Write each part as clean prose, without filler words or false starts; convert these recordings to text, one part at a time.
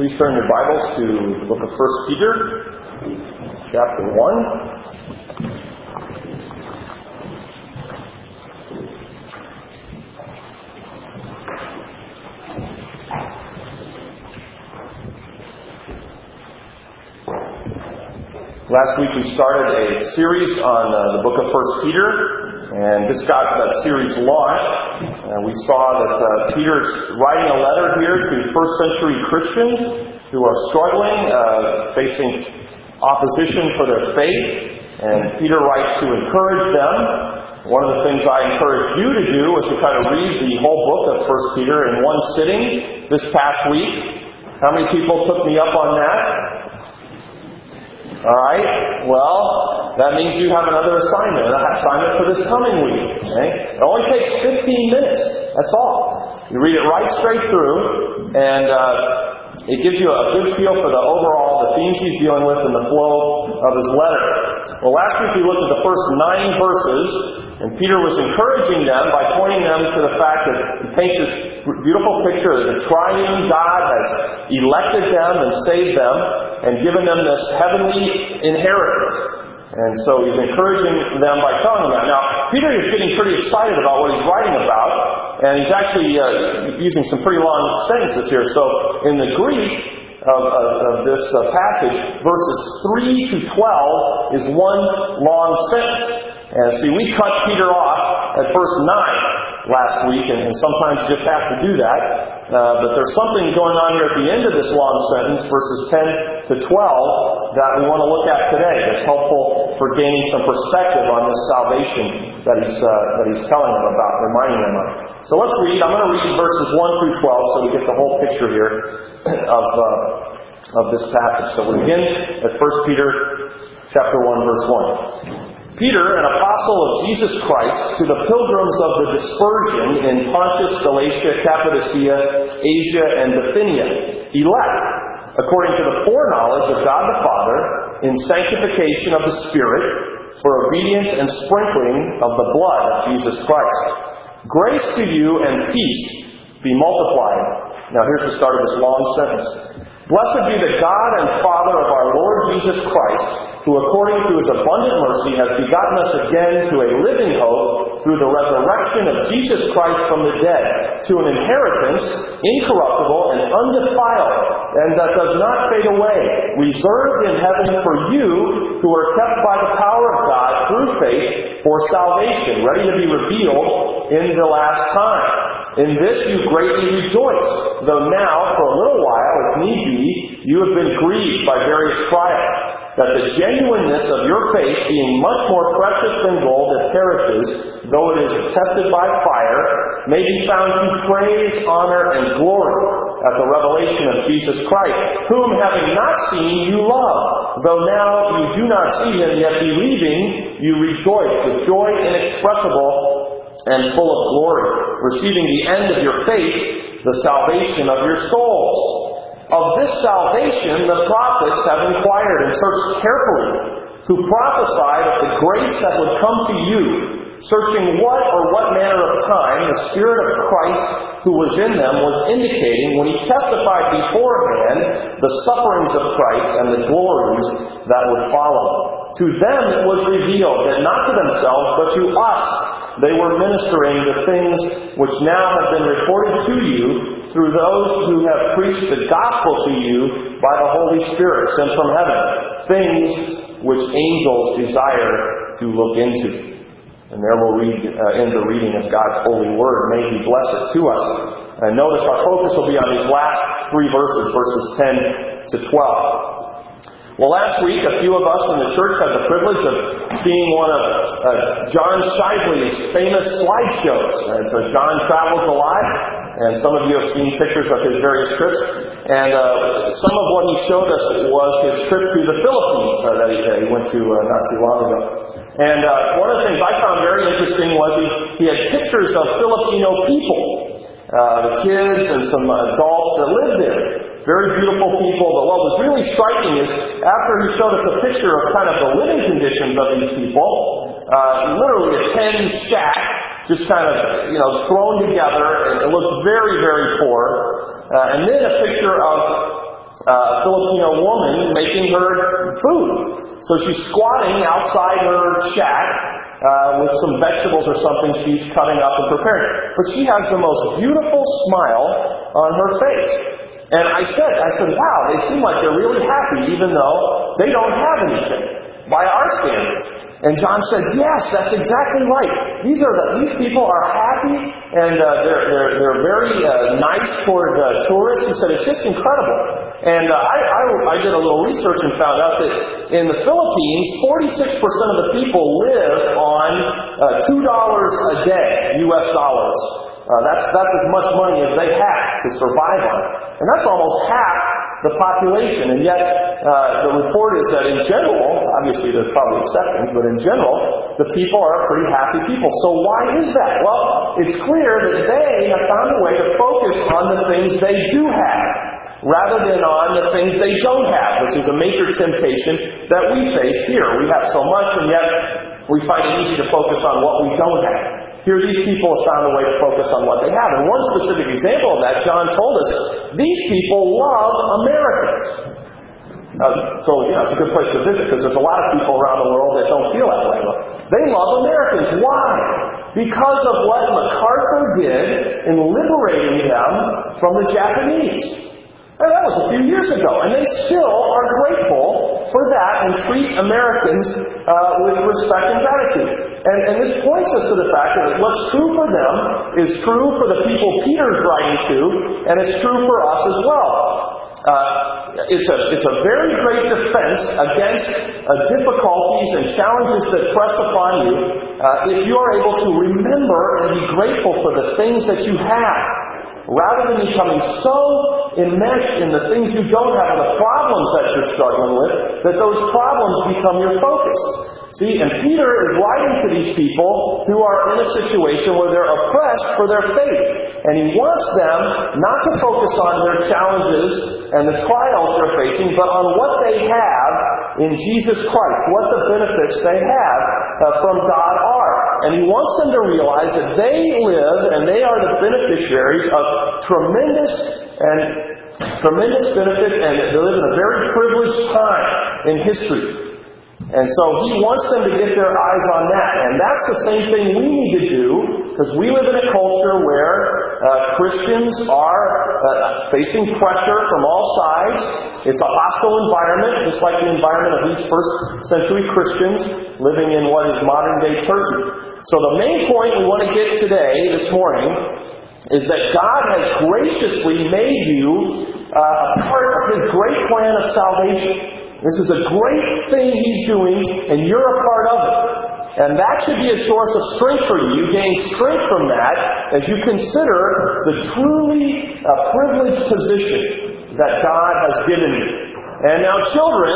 Please turn your Bibles to the book of 1 Peter, chapter 1. Last week we started a series on the book of 1 Peter, and this got that series launched. We saw that Peter's writing a letter here to first century Christians who are struggling, facing opposition for their faith, and Peter writes to encourage them. One of the things I encourage you to do is to try to read the whole book of 1 Peter in one sitting this past week. How many people took me up on that? Alright, well, that means you have another assignment for this coming week. Okay? It only takes 15 minutes, that's all. You read it right straight through, and it gives you a good feel for the themes he's dealing with and the flow of his letter. Well, last week we looked at the first 9 verses, and Peter was encouraging them by pointing them to the fact that he paints this beautiful picture that the triune God has elected them and saved them and given them this heavenly inheritance. And so he's encouraging them by telling them that. Now, Peter is getting pretty excited about what he's writing about, and he's actually using some pretty long sentences here. So in the Greek of this passage, verses 3 to 12 is one long sentence. And see, we cut Peter off at verse 9 last week, and sometimes you just have to do that. But there's something going on here at the end of this long sentence, verses 10 to 12, that we want to look at today. That's helpful for gaining some perspective on this salvation that he's telling them about, reminding them of. So let's read. I'm going to read verses 1 through 12 so we get the whole picture here of this passage. So we begin at 1 Peter chapter 1, verse 1. Peter, an apostle of Jesus Christ, to the pilgrims of the dispersion in Pontus, Galatia, Cappadocia, Asia, and Bithynia, elect, according to the foreknowledge of God the Father, in sanctification of the Spirit, for obedience and sprinkling of the blood of Jesus Christ. Grace to you and peace be multiplied. Now here's the start of this long sentence. Blessed be the God and Father of our Lord Jesus Christ, who according to His abundant mercy has begotten us again to a living hope through the resurrection of Jesus Christ from the dead, to an inheritance incorruptible and undefiled, and that does not fade away, reserved in heaven for you who are kept by the power of God through faith for salvation, ready to be revealed in the last time. In this you greatly rejoice, though now, for a little while, if need be, you have been grieved by various trials, that the genuineness of your faith, being much more precious than gold that perishes, though it is tested by fire, may be found to praise, honor, and glory at the revelation of Jesus Christ, whom having not seen you love, though now you do not see Him, yet believing you rejoice with joy inexpressible and full of glory, receiving the end of your faith, the salvation of your souls. Of this salvation the prophets have inquired and searched carefully, who prophesied of the grace that would come to you, searching what manner of time the Spirit of Christ who was in them was indicating when He testified beforehand the sufferings of Christ and the glories that would follow. To them it was revealed that not to themselves but to us they were ministering the things which now have been reported to you through those who have preached the gospel to you by the Holy Spirit sent from heaven, things which angels desire to look into. And there we'll end the reading of God's holy word. May He bless it to us. And notice our focus will be on these last 3 verses, verses 10 to 12. Well, last week, a few of us in the church had the privilege of seeing one of John Shively's famous slideshows. So John travels a lot, and some of you have seen pictures of his various trips. And some of what he showed us was his trip to the Philippines that he went to not too long ago. And one of the things I found very interesting was he had pictures of Filipino people, the kids and some adults that lived there. Very beautiful people, but what was really striking is after he showed us a picture of kind of the living conditions of these people, literally a 10 shack, just kind of, thrown together, and it looked very, very poor. And then a picture of Filipino woman making her food. So she's squatting outside her shack with some vegetables or something she's cutting up and preparing. But she has the most beautiful smile on her face. And I said, wow, they seem like they're really happy even though they don't have anything by our standards. And John said, yes, that's exactly right. These people are happy and they're very nice toward tourists. He said, it's just incredible. And I did a little research and found out that in the Philippines, 46% of the people live on $2 a day, U.S. dollars. That's as much money as they have to survive on. And that's almost half the population. And yet, the report is that in general, obviously there's probably exceptions, but in general, the people are pretty happy people. So why is that? Well, it's clear that they have found a way to focus on the things they do have, rather than on the things they don't have, which is a major temptation that we face here. We have so much, and yet we find it easy to focus on what we don't have. Here, these people have found a way to focus on what they have. And one specific example of that, John told us, these people love Americans. So, it's a good place to visit, because there's a lot of people around the world that don't feel that way. They love Americans. Why? Because of what MacArthur did in liberating them from the Japanese. And that was a few years ago, and they still are grateful for that and treat Americans with respect and gratitude. And this points us to the fact that what's true for them is true for the people Peter's writing to, and it's true for us as well. It's a very great defense against difficulties and challenges that press upon you if you are able to remember and be grateful for the things that you have, rather than becoming so enmeshed in the things you don't have and the problems that you're struggling with, that those problems become your focus. See, and Peter is writing to these people who are in a situation where they're oppressed for their faith. And he wants them not to focus on their challenges and the trials they're facing, but on what they have in Jesus Christ, what the benefits they have from God are. And he wants them to realize that they live and they are the beneficiaries of tremendous benefits, and they live in a very privileged time in history. And so he wants them to get their eyes on that. And that's the same thing we need to do, because we live in a culture where Christians are facing pressure from all sides. It's a hostile environment, just like the environment of these first century Christians living in what is modern day Turkey. So the main point we want to get today, this morning, is that God has graciously made you a part of His great plan of salvation. This is a great thing He's doing, and you're a part of it. And that should be a source of strength for you. You gain strength from that as you consider the truly privileged position that God has given you. And now, children,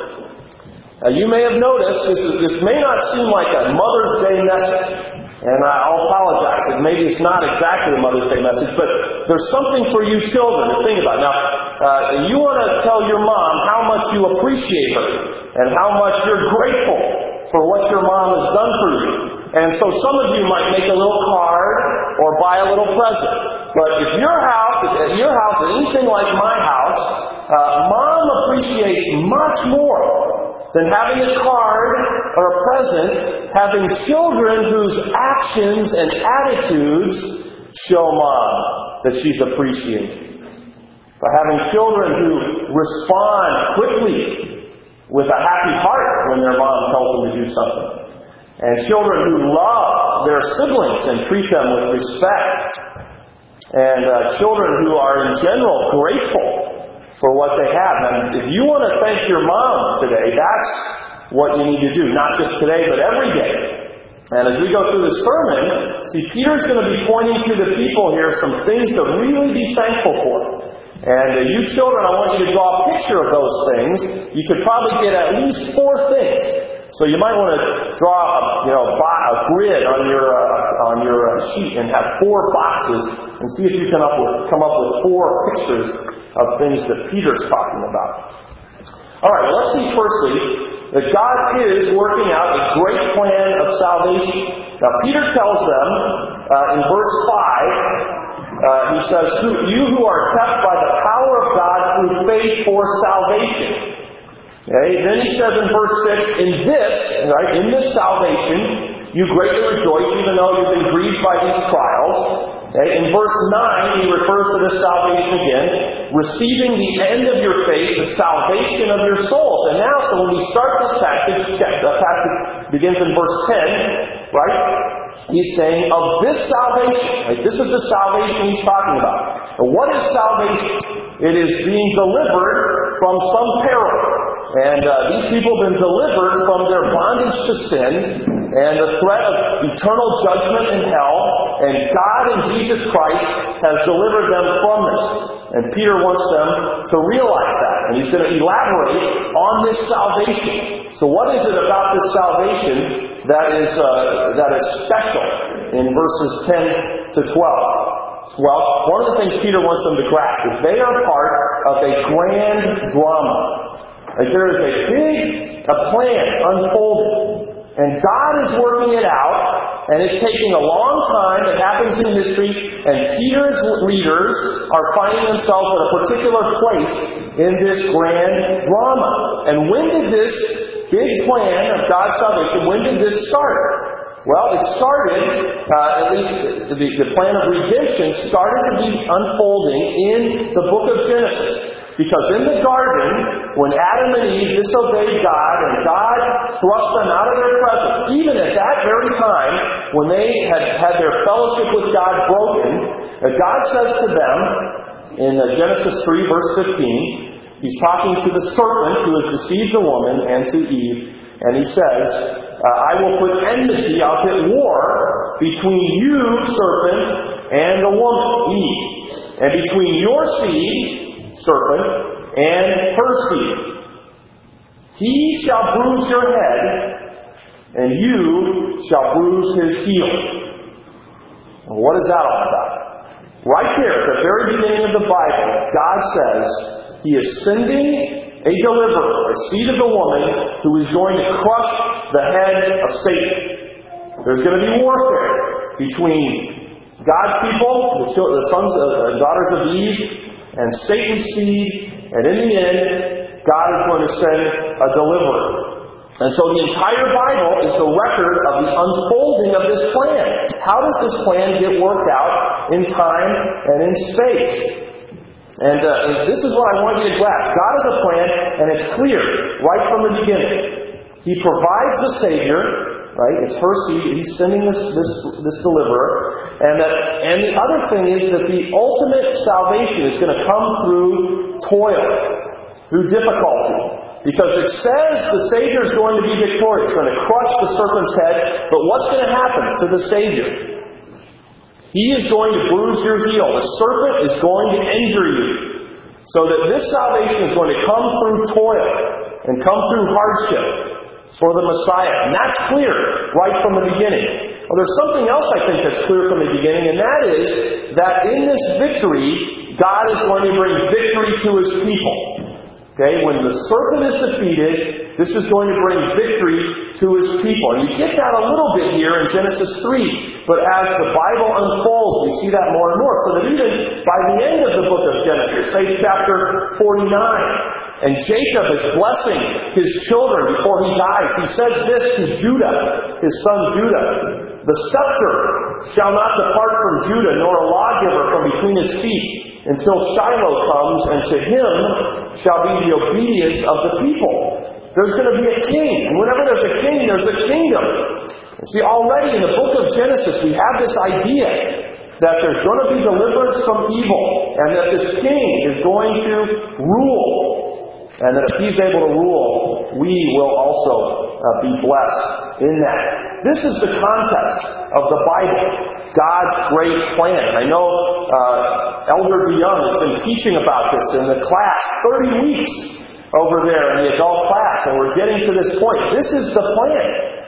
you may have noticed this may not seem like a Mother's Day message. And I'll apologize. Maybe it's not exactly a Mother's Day message, but there's something for you children to think about. Now, you want to tell your mom how much you appreciate her and how much you're grateful for what your mom has done for you. And so some of you might make a little card or buy a little present. But if your house is anything like my house, Mom appreciates much more than having a card or a present, having children whose actions and attitudes show Mom that she's appreciated. By having children who respond quickly with a happy heart when their mom tells them to do something. And children who love their siblings and treat them with respect. And children who are in general grateful for what they have. And if you want to thank your mom today, that's what you need to do. Not just today, but every day. And as we go through the sermon, see, Peter's going to be pointing to the people here some things to really be thankful for. And you children, I want you to draw a picture of those things. You could probably get at least 4 things. So you might want to draw a grid on your sheet and have 4 boxes and see if you can come up with 4 pictures of things that Peter's talking about. All right, well, let's see firstly that God is working out a great plan of salvation. Now, Peter tells them in verse 5, he says, "You who are kept by the power of God through faith for for salvation. Okay? Then he says in verse 6, in this salvation, you greatly rejoice, even though you've been grieved by these trials. Okay? In verse 9, he refers to this salvation again, receiving the end of your faith, the salvation of your souls. And now, so when we start this passage, the passage begins in verse 10, right? He's saying, of this salvation, right? This is the salvation he's talking about. And what is salvation? It is being delivered from some peril. And these people have been delivered from their bondage to sin and the threat of eternal judgment in hell. And God in Jesus Christ has delivered them from this. And Peter wants them to realize that. And he's going to elaborate on this salvation. So what is it about this salvation that is special in verses 10 to 12? Well, one of the things Peter wants them to grasp is they are part of a grand drama. Like there is a plan unfolding. And God is working it out. And it's taking a long time. It happens in history. And Peter's readers are finding themselves at a particular place in this grand drama. And when did this big plan of God's salvation, when did this start? Well, it started, at least the plan of redemption started to be unfolding in the book of Genesis. Because in the garden, when Adam and Eve disobeyed God and God thrust them out of their presence, even at that very time, when they had their fellowship with God broken, God says to them, in Genesis 3, verse 15, He's talking to the serpent who has deceived the woman and to Eve, and He says, I will put enmity, I'll put war between you, serpent, and the woman, Eve, and between your seed, serpent, and her seed. He shall bruise your head, and you shall bruise his heel. Well, what is that all about? Right there, at the very beginning of the Bible, God says He is sending a deliverer, a seed of the woman, who is going to crush the head of Satan. There's going to be warfare between God's people, the sons and daughters of Eve, and Satan's seed, and in the end, God is going to send a deliverer. And so the entire Bible is the record of the unfolding of this plan. How does this plan get worked out in time and in space? And this is what I want you to grasp. God has a plan, and it's clear right from the beginning. He provides the Savior, right? It's her seed. He's sending this deliverer. And the other thing is that the ultimate salvation is going to come through toil, through difficulty. Because it says the Savior is going to be victorious, going to crush the serpent's head. But what's going to happen to the Savior? He is going to bruise your heel. The serpent is going to injure you. So that this salvation is going to come through toil and come through hardship for the Messiah. And that's clear right from the beginning. Well, there's something else I think that's clear from the beginning, and that is that in this victory, God is going to bring victory to His people. Okay, when the serpent is defeated, this is going to bring victory to His people. And you get that a little bit here in Genesis 3. But as the Bible unfolds, we see that more and more. So that even by the end of the book of Genesis, say chapter 49, and Jacob is blessing his children before he dies, he says this to Judah, his son Judah, the scepter shall not depart from Judah, nor a lawgiver from between his feet, until Shiloh comes, and to him shall be the obedience of the people. There's going to be a king, and whenever there's a king, there's a kingdom. And see, already in the book of Genesis, we have this idea that there's going to be deliverance from evil, and that this king is going to rule. And that if he's able to rule, we will also be blessed in that. This is the context of the Bible, God's great plan. I know Elder DeYoung has been teaching about this in the class, 30 weeks over there in the adult class, and we're getting to this point. This is the plan.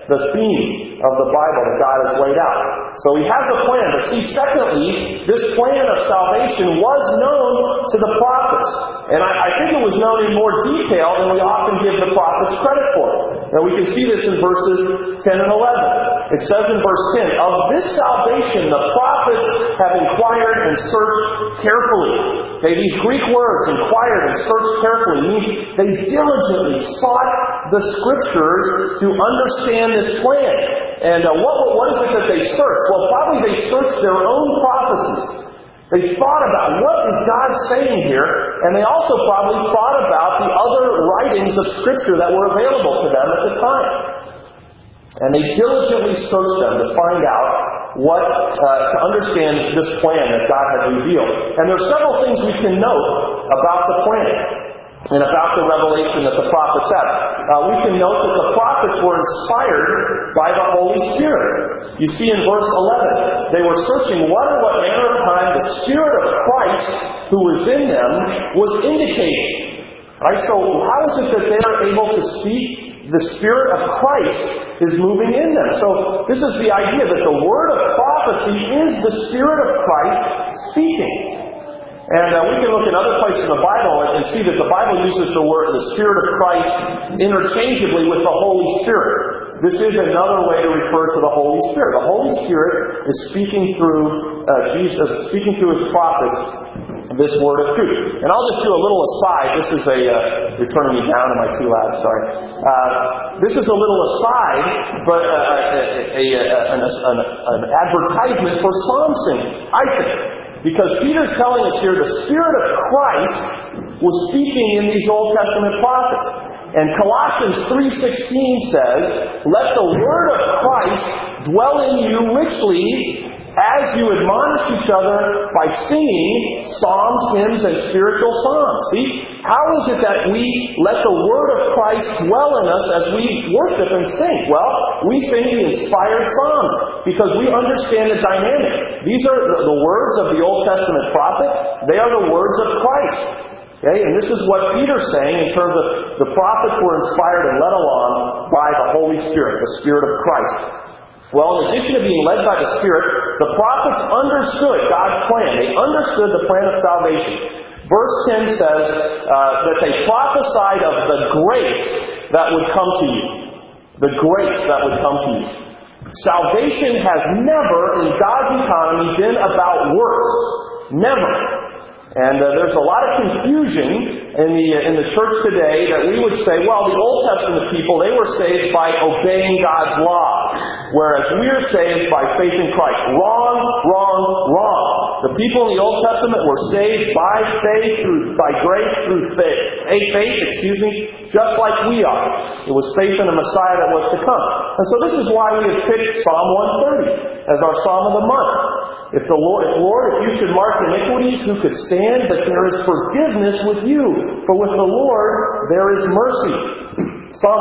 the theme of the Bible that God has laid out. So He has a plan. But see, secondly, this plan of salvation was known to the prophets. And I think it was known in more detail than we often give the prophets credit for. Now we can see this in verses 10 and 11. It says in verse 10, "Of this salvation the prophets have inquired and searched carefully." Okay, these Greek words, inquired and searched carefully, mean they diligently sought the Scriptures to understand this plan. And what is it that they searched? Well, probably they searched their own prophecies. They thought about what is God saying here, and they also probably thought about the other writings of Scripture that were available to them at the time. And they diligently searched them to find out to understand this plan that God had revealed. And there are several things we can note about the plan and about the revelation that the prophets had. We can note that the prophets were inspired by the Holy Spirit. You see in verse 11, they were searching what manner of time the Spirit of Christ who was in them was indicating. Right? So how is it that they are able to speak? The Spirit of Christ is moving in them. So this is the idea that the word of prophecy is the Spirit of Christ speaking. And we can look at other places in the Bible and see that the Bible uses the Spirit of Christ interchangeably with the Holy Spirit. This is another way to refer to the Holy Spirit. The Holy Spirit is speaking through Jesus, speaking through His prophets, this word of truth. And I'll just do a little aside. This is you're turning me down, am I too loud? Sorry. This is a little aside, but an advertisement for psalm singing, I think. Because Peter's telling us here the Spirit of Christ was speaking in these Old Testament prophets. And Colossians 3:16 says, "Let the word of Christ dwell in you richly as you admonish each other by singing psalms, hymns, and spiritual songs." See? How is it that we let the word of Christ dwell in us as we worship and sing? Well, we sing the inspired psalms because we understand the dynamic. These are the words of the Old Testament prophet. They are the words of Christ. Okay? And this is what Peter's saying in terms of the prophets were inspired and led along by the Holy Spirit, the Spirit of Christ. Well, in addition to being led by the Spirit, the prophets understood God's plan. They understood the plan of salvation. Verse 10 says that they prophesied of the grace that would come to you. The grace that would come to you. Salvation has never, in God's economy, been about works. Never. And there's a lot of confusion in the church today that we would say, well, the Old Testament people, they were saved by obeying God's law, whereas we're saved by faith in Christ. Wrong, wrong, wrong. The people in the Old Testament were saved by grace through faith, just like we are. It was faith in the Messiah that was to come. And so this is why we have picked Psalm 130 as our Psalm of the month. If you should mark iniquities, who could stand? But there is forgiveness with you. For with the Lord there is mercy. Psalm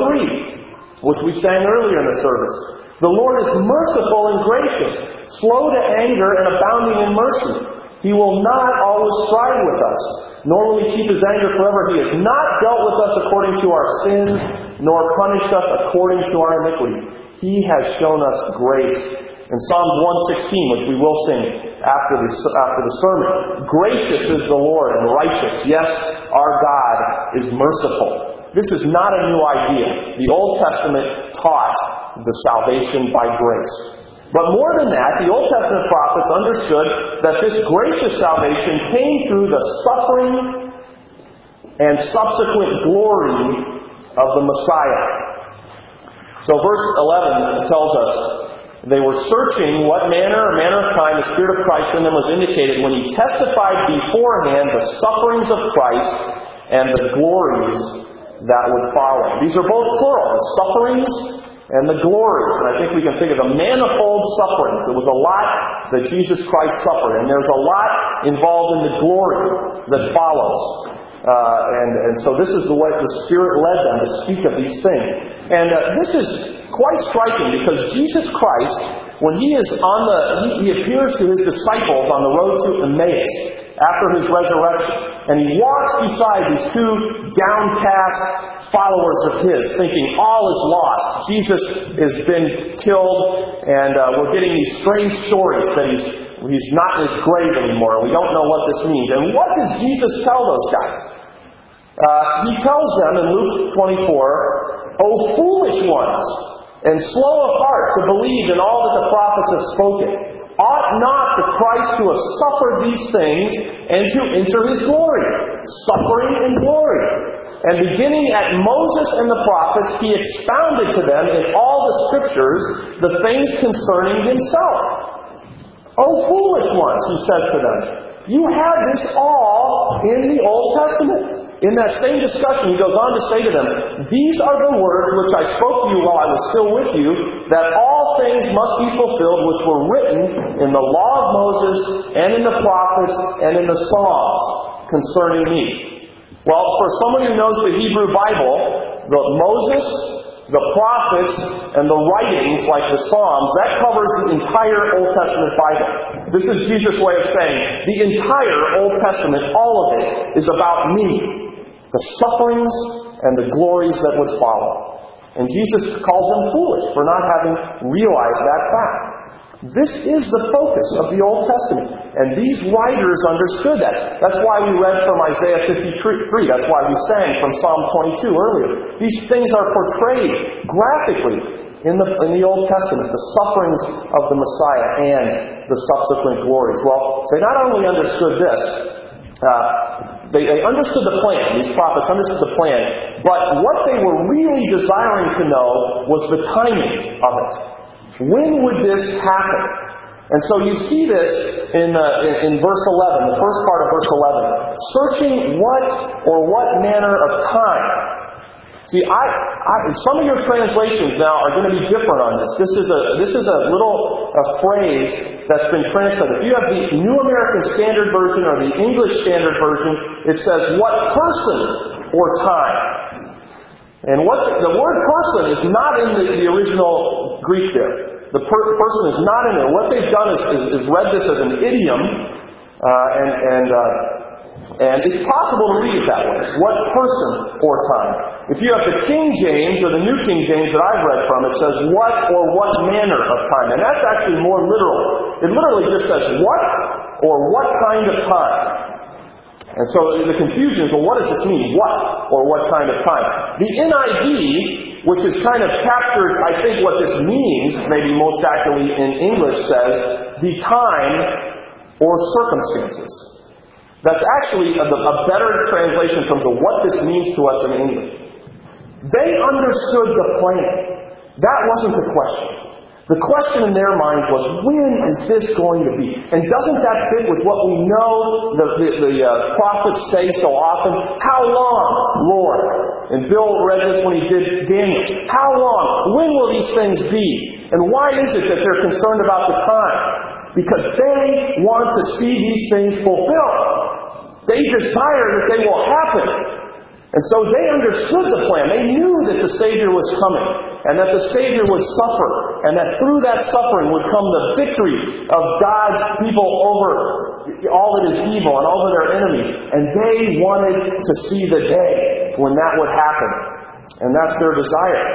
103, which we sang earlier in the service. The Lord is merciful and gracious, slow to anger and abounding in mercy. He will not always strive with us, nor will He keep His anger forever. He has not dealt with us according to our sins, nor punished us according to our iniquities. He has shown us grace. In Psalm 116, which we will sing after the sermon, gracious is the Lord and righteous. Yes, our God is merciful. This is not a new idea. The Old Testament taught the salvation by grace. But more than that, the Old Testament prophets understood that this gracious salvation came through the suffering and subsequent glory of the Messiah. So verse 11 tells us, they were searching what manner of time the Spirit of Christ in them was indicated when He testified beforehand the sufferings of Christ and the glories that would follow. These are both plural, the sufferings and the glories. And I think we can think of the manifold sufferings. There was a lot that Jesus Christ suffered, and there's a lot involved in the glory that follows. And so this is the way the Spirit led them to speak of these things. And this is quite striking because Jesus Christ when he appears to his disciples on the road to Emmaus after his resurrection, and he walks beside these two downcast followers of his, thinking all is lost. Jesus has been killed, and we're getting these strange stories that he's not in his grave anymore. We don't know what this means. And what does Jesus tell those guys? He tells them in Luke 24, "O foolish ones, and slow of heart to believe in all that the prophets have spoken. Ought not the Christ to have suffered these things and to enter his glory?" Suffering and glory. And beginning at Moses and the prophets, he expounded to them in all the Scriptures the things concerning himself. "O foolish ones," he says to them, "you had this all in the Old Testament." In that same discussion, he goes on to say to them, "These are the words which I spoke to you while I was still with you, that all things must be fulfilled which were written in the law of Moses and in the prophets and in the Psalms concerning me." Well, for someone who knows the Hebrew Bible, Moses, the prophets, and the writings like the Psalms, that covers the entire Old Testament Bible. This is Jesus' way of saying the entire Old Testament, all of it, is about me, the sufferings and the glories that would follow. And Jesus calls them foolish for not having realized that fact. This is the focus of the Old Testament. And these writers understood that. That's why we read from Isaiah 53. That's why we sang from Psalm 22 earlier. These things are portrayed graphically in the Old Testament, the sufferings of the Messiah and the subsequent glories. Well, they not only understood this, they understood the plan. These prophets understood the plan. But what they were really desiring to know was the timing of it. When would this happen? And so you see this in verse 11, the first part of verse 11. Searching what manner of time. See, some of your translations now are going to be different on this. This is a little phrase that's been translated. If you have the New American Standard Version or the English Standard Version, it says what person or time. And the word person is not in the original Greek there. The person is not in there. What they've done is read this as an idiom, and it's possible to read it that way. What person or time. If you have the King James or the New King James that I've read from, it says what or what manner of time. And that's actually more literal. It literally just says what or what kind of time. And so the confusion is, well, what does this mean? What or what kind of time? The NIV, which is kind of captured, I think, what this means, maybe most accurately in English, says the time or circumstances. That's actually a better translation in terms of what this means to us in English. They understood the plan. That wasn't the question. The question in their minds was, when is this going to be? And doesn't that fit with what we know the prophets say so often? How long, Lord? And Bill read this when he did Daniel. How long? When will these things be? And why is it that they're concerned about the time? Because they want to see these things fulfilled. They desire that they will happen. And so they understood the plan. They knew that the Savior was coming, and that the Savior would suffer, and that through that suffering would come the victory of God's people over all that is evil and over their enemies. And they wanted to see the day when that would happen. And that's their desire.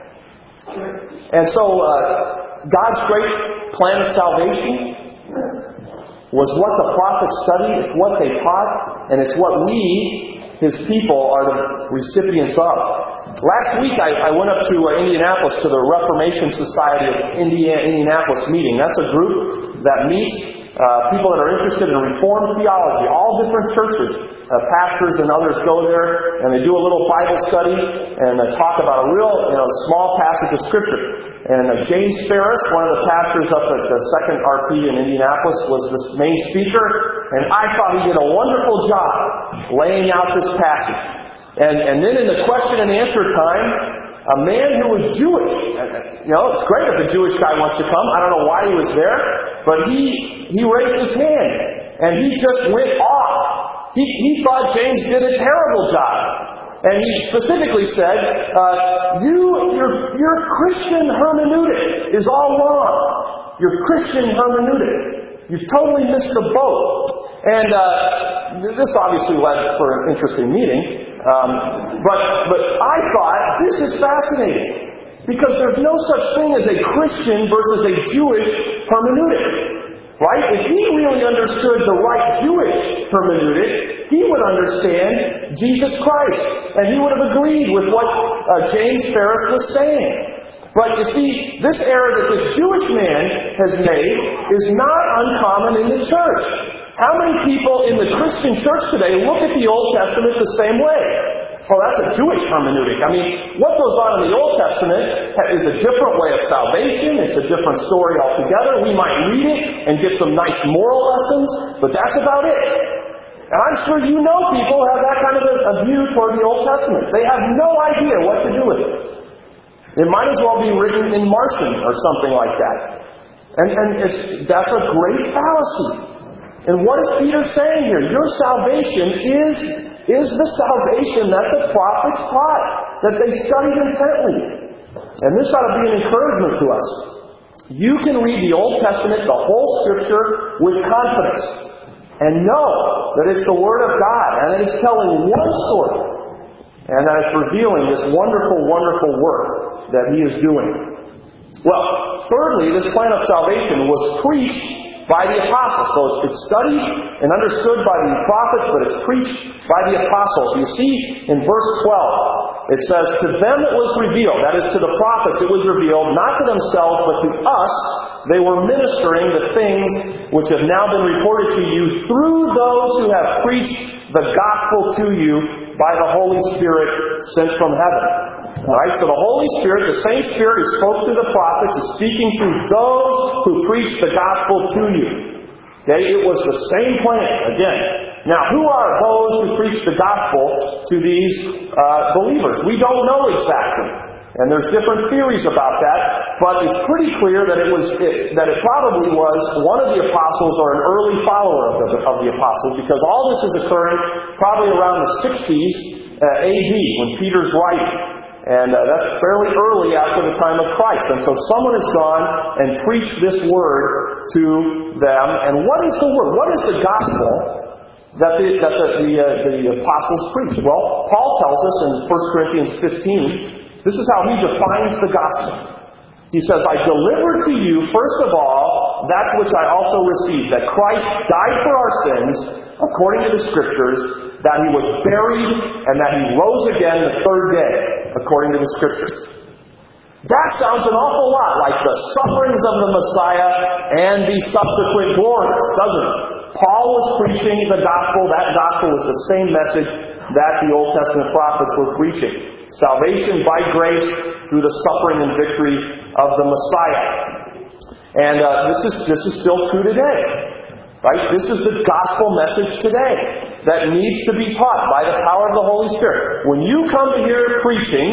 And so God's great plan of salvation was what the prophets studied, it's what they taught, and it's what we, His people, are the recipients of. Last week I went up to Indianapolis to the Reformation Society of Indianapolis meeting. That's a group that meets people that are interested in Reformed theology. All different churches, pastors and others go there, and they do a little Bible study and talk about a real small passage of Scripture. And James Ferris, one of the pastors up at the Second RP in Indianapolis, was the main speaker, and I thought he did a wonderful job laying out this passage. And then in the question and answer time, a man who was Jewish, it's great if a Jewish guy wants to come. I don't know why he was there, but he raised his hand, and he just went off. He thought James did a terrible job. And he specifically said, your Christian hermeneutic is all wrong. your Christian hermeneutic. You've totally missed the boat. And this obviously led for an interesting meeting. But I thought, this is fascinating. Because there's no such thing as a Christian versus a Jewish hermeneutic. Right? If he really understood the right Jewish hermeneutic, he would understand Jesus Christ. And he would have agreed with what James Ferris was saying. But you see, this error that this Jewish man has made is not uncommon in the church. How many people in the Christian church today look at the Old Testament the same way? Oh, that's a Jewish hermeneutic. I mean, what goes on in the Old Testament is a different way of salvation. It's a different story altogether. We might read it and get some nice moral lessons, but that's about it. And I'm sure you know people who have that kind of a view toward the Old Testament. They have no idea what to do with it. It might as well be written in Martian or something like that. And that's a great fallacy. And what is Peter saying here? Your salvation is the salvation that the prophets taught, that they studied intently. And this ought to be an encouragement to us. You can read the Old Testament, the whole Scripture, with confidence. And know that it's the Word of God, and that it's telling one story. And that it's revealing this wonderful, wonderful work that He is doing. Well, thirdly, this plan of salvation was preached by the apostles. So it's studied and understood by the prophets, but it's preached by the apostles. You see in verse 12, it says, "To them it was revealed," that is, to the prophets it was revealed, "not to themselves, but to us they were ministering the things which have now been reported to you through those who have preached the gospel to you by the Holy Spirit sent from heaven." Alright, so the Holy Spirit, the same Spirit who spoke to the prophets, is speaking through those who preach the gospel to you. Okay, it was the same plan, again. Now, who are those who preach the gospel to these believers? We don't know exactly. And there's different theories about that, but it's pretty clear that it probably was one of the apostles or an early follower of the apostles, because all this is occurring probably around the 60s AD, when Peter's writing. And that's fairly early after the time of Christ. And so someone has gone and preached this word to them. And what is the word? What is the gospel that the apostles preached? Well, Paul tells us in 1 Corinthians 15, this is how he defines the gospel. He says, "I delivered to you, first of all, that which I also received, that Christ died for our sins, according to the Scriptures, that He was buried, and that He rose again the third day, according to the Scriptures." That sounds an awful lot like the sufferings of the Messiah and the subsequent glories, doesn't it? Paul was preaching the gospel. That gospel was the same message that the Old Testament prophets were preaching. Salvation by grace through the suffering and victory of the Messiah. And this is still true today. Right? This is the gospel message today that needs to be taught by the power of the Holy Spirit. When you come to hear preaching,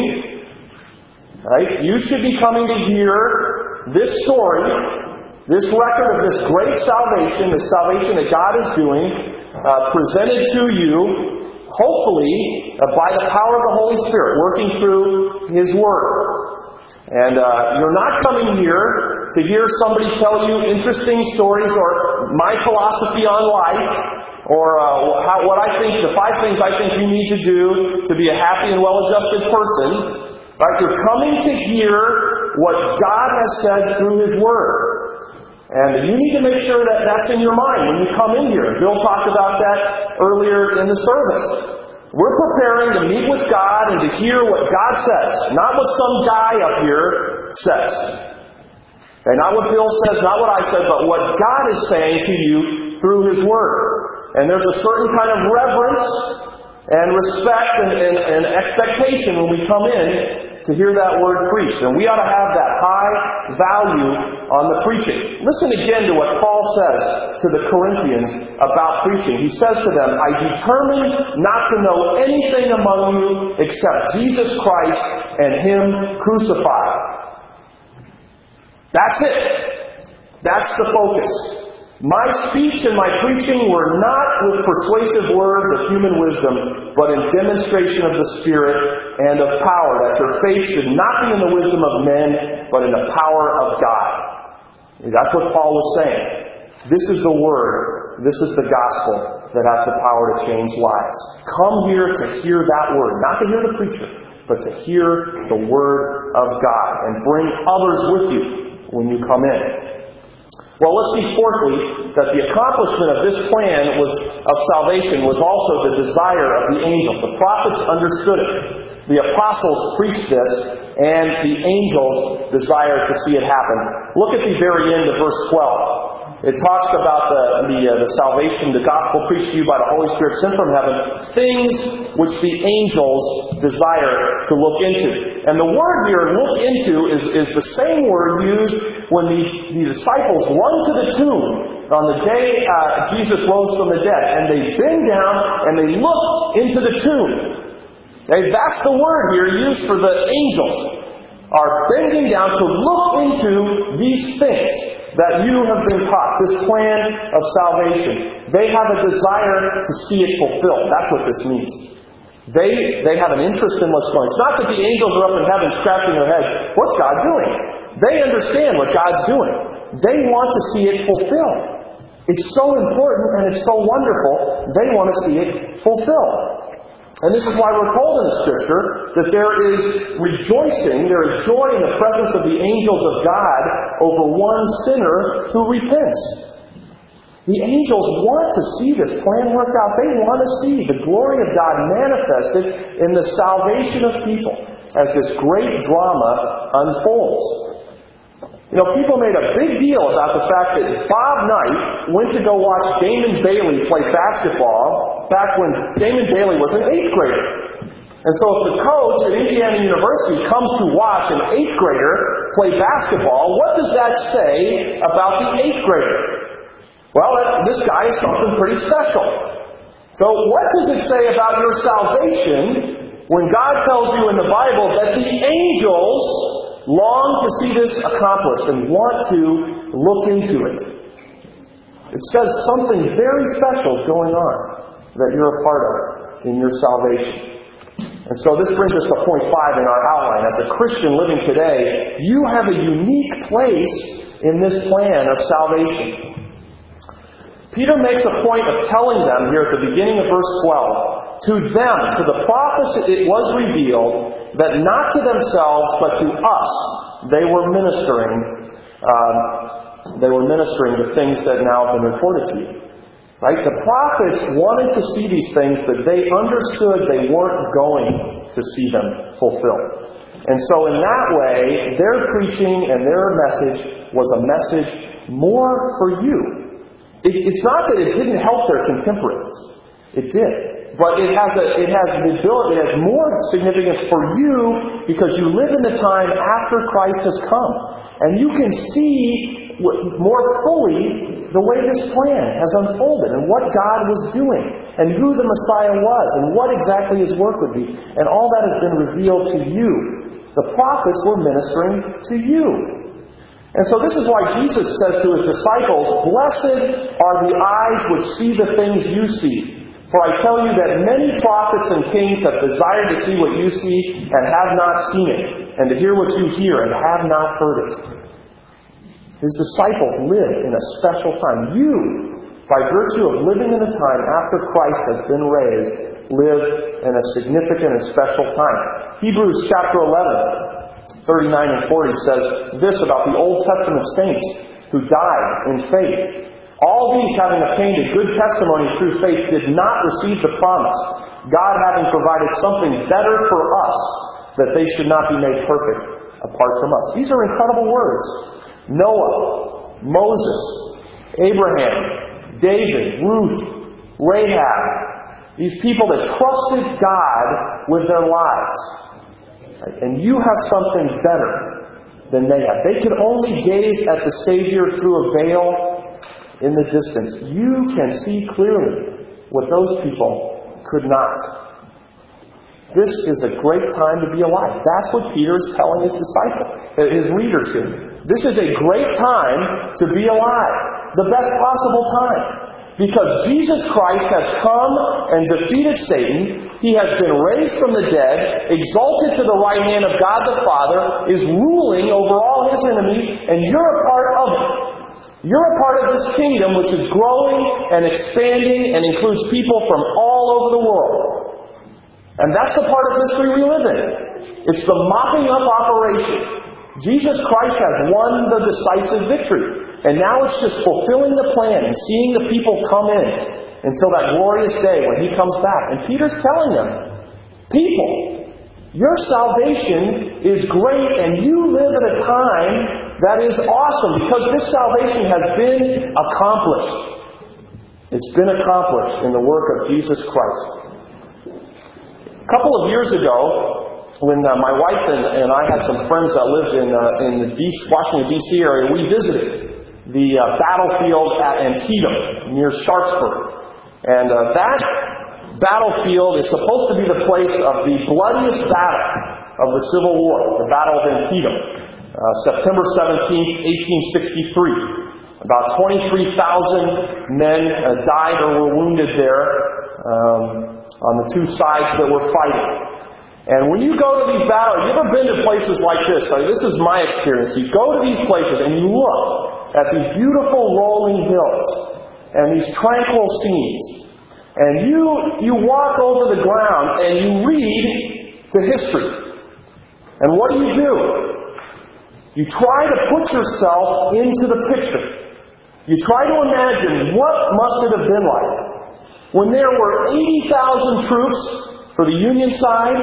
right, you should be coming to hear this story, this record of this great salvation, the salvation that God is doing, presented to you, hopefully, by the power of the Holy Spirit, working through His Word. And you're not coming here to hear somebody tell you interesting stories or my philosophy on life, or what I think, the 5 things I think you need to do to be a happy and well-adjusted person. Right? You're coming to hear what God has said through His Word. And you need to make sure that that's in your mind when you come in here. Bill talked about that earlier in the service. We're preparing to meet with God and to hear what God says, not what some guy up here says. Okay, not what Bill says, not what I said, but what God is saying to you through His Word. And there's a certain kind of reverence and respect and expectation when we come in to hear that Word preached. And we ought to have that high value on the preaching. Listen again to what Paul says to the Corinthians about preaching. He says to them, "I determined not to know anything among you except Jesus Christ and Him crucified." That's it. That's the focus. My speech and my preaching were not with persuasive words of human wisdom, but in demonstration of the Spirit and of power, that your faith should not be in the wisdom of men, but in the power of God. That's what Paul was saying. This is the Word. This is the gospel that has the power to change lives. Come here to hear that Word. Not to hear the preacher, but to hear the Word of God. And bring others with you when you come in. Well, let's see fourthly that the accomplishment of this plan of salvation was also the desire of the angels. The prophets understood it. The apostles preached this, and the angels desired to see it happen. Look at the very end of verse 12. It talks about the salvation, the gospel preached to you by the Holy Spirit sent from heaven, things which the angels desire to look into. And the word here, look into, is the same word used when the disciples run to the tomb on the day Jesus rose from the dead. And they bend down and they look into the tomb. Okay, that's the word here used for the angels. Are bending down to look into these things that you have been taught, this plan of salvation. They have a desire to see it fulfilled. That's what this means. They have an interest in what's going on. It's not that the angels are up in heaven scratching their heads, what's God doing? They understand what God's doing. They want to see it fulfilled. It's so important and it's so wonderful, they want to see it fulfilled. And this is why we're told in the Scripture that there is rejoicing, there is joy in the presence of the angels of God over one sinner who repents. The angels want to see this plan worked out. They want to see the glory of God manifested in the salvation of people as this great drama unfolds. You know, people made a big deal about the fact that Bob Knight went to go watch Damon Bailey play basketball back when Damon Bailey was an 8th grader. And so if the coach at Indiana University comes to watch an 8th grader play basketball, what does that say about the 8th grader? Well, this guy is something pretty special. So what does it say about your salvation when God tells you in the Bible that the angels long to see this accomplished and want to look into it? It says something very special is going on that you're a part of in your salvation. And so this brings us to point 5 in our outline. As a Christian living today, you have a unique place in this plan of salvation. Peter makes a point of telling them here at the beginning of verse 12, to them, to the prophets it was revealed that not to themselves but to us they were ministering the things that now have been reported to you. Right? The prophets wanted to see these things, but they understood they weren't going to see them fulfilled. And so in that way, their preaching and their message was a message more for you. It's not that it didn't help their contemporaries. It did. But it has more significance for you because you live in the time after Christ has come. And you can see more fully the way this plan has unfolded and what God was doing and who the Messiah was and what exactly His work would be. And all that has been revealed to you. The prophets were ministering to you. And so this is why Jesus says to His disciples, "Blessed are the eyes which see the things you see. For I tell you that many prophets and kings have desired to see what you see and have not seen it, and to hear what you hear and have not heard it." His disciples live in a special time. You, by virtue of living in a time after Christ has been raised, live in a significant and special time. Hebrews chapter 11, 39 and 40 says this about the Old Testament saints who died in faith. "All these, having obtained a good testimony through faith, did not receive the promise, God having provided something better for us, that they should not be made perfect apart from us." These are incredible words. Noah, Moses, Abraham, David, Ruth, Rahab, these people that trusted God with their lives. And you have something better than they have. They could only gaze at the Savior through a veil in the distance. You can see clearly what those people could not. This is a great time to be alive. That's what Peter is telling his disciples, his readers here. This is a great time to be alive. The best possible time. Because Jesus Christ has come and defeated Satan. He has been raised from the dead, exalted to the right hand of God the Father, is ruling over all His enemies, and you're a part of it. You're a part of this kingdom which is growing and expanding and includes people from all over the world. And that's the part of history we live in. It's the mopping up operation. Jesus Christ has won the decisive victory. And now it's just fulfilling the plan and seeing the people come in until that glorious day when He comes back. And Peter's telling them, people, your salvation is great and you live at a time that is awesome because this salvation has been accomplished. It's been accomplished in the work of Jesus Christ. A couple of years ago, when my wife and I had some friends that lived in the Washington, D.C. area, we visited the battlefield at Antietam near Sharpsburg. And that battlefield is supposed to be the place of the bloodiest battle of the Civil War, the Battle of Antietam, September 17th, 1863. About 23,000 men died or were wounded there on the two sides that were fighting. And when you go to these battles, you've ever been to places like this? This is my experience. You go to these places and you look at these beautiful rolling hills and these tranquil scenes. And you walk over the ground and you read the history. And what do? You try to put yourself into the picture. You try to imagine what must it have been like when there were 80,000 troops for the Union side,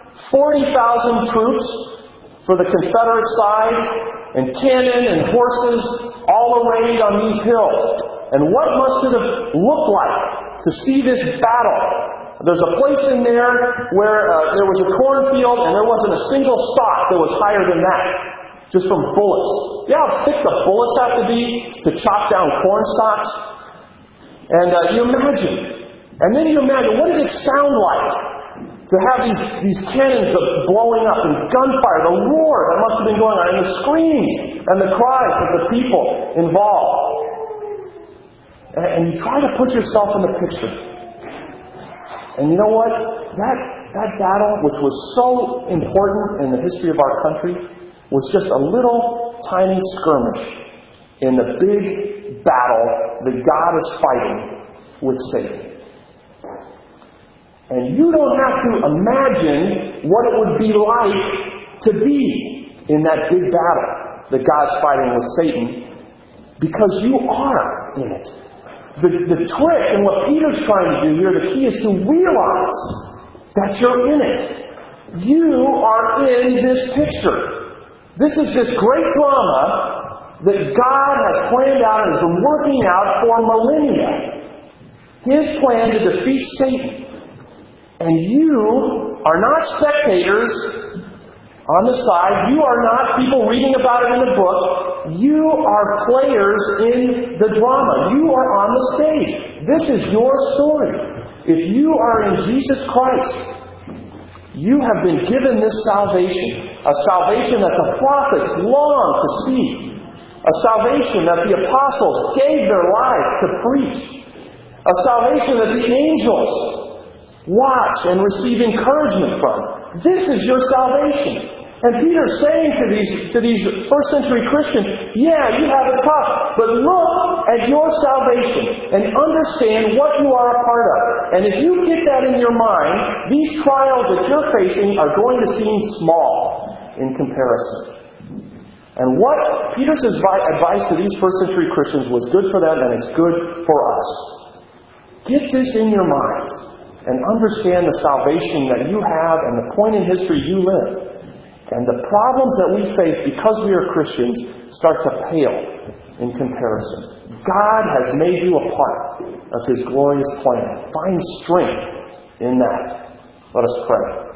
40,000 troops for the Confederate side, and cannon and horses all arrayed on these hills. And what must it have looked like to see this battle? There's a place in there where there was a cornfield and there wasn't a single stalk that was higher than that, just from bullets. You know how thick the bullets have to be to chop down corn stalks? And you imagine. And then you imagine, what did it sound like to have these cannons blowing up and gunfire, the roar that must have been going on, and the screams and the cries of the people involved. And you try to put yourself in the picture. And you know what? That battle, which was so important in the history of our country, was just a little tiny skirmish in the big battle that God is fighting with Satan. And you don't have to imagine what it would be like to be in that big battle that God's fighting with Satan, because you are in it. The trick and what Peter's trying to do here, the key is to realize that you're in it. You are in this picture. This is this great drama that God has planned out and has been working out for millennia. His plan to defeat Satan. And you are not spectators on the side. You are not people reading about it in a book. You are players in the drama. You are on the stage. This is your story. If you are in Jesus Christ, you have been given this salvation. A salvation that the prophets longed to see. A salvation that the apostles gave their lives to preach. A salvation that the angels watch and receive encouragement from. This is your salvation. And Peter's saying to these first century Christians, yeah, you have it tough, but look at your salvation and understand what you are a part of. And if you get that in your mind, these trials that you're facing are going to seem small in comparison. And what Peter's advice to these first century Christians was good for them, and it's good for us. Get this in your mind and understand the salvation that you have and the point in history you live. And the problems that we face because we are Christians start to pale in comparison. God has made you a part of His glorious plan. Find strength in that. Let us pray.